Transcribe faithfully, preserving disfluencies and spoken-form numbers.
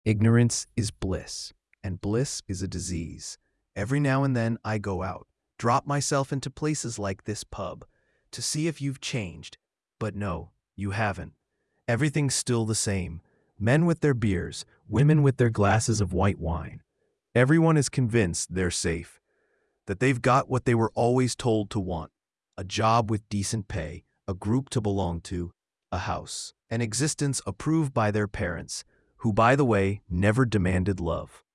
Ignorance is bliss, and bliss is a disease. Every now and then I go out, drop myself into places like this pub, to see if you've changed. But no, you haven't. Everything's still the same. Men with their beers, women with their glasses of white wine. Everyone is convinced they're safe, that they've got what they were always told to want: a job with decent pay, a group to belong to, a house, an existence approved by their parents, who, by the way, never demanded love.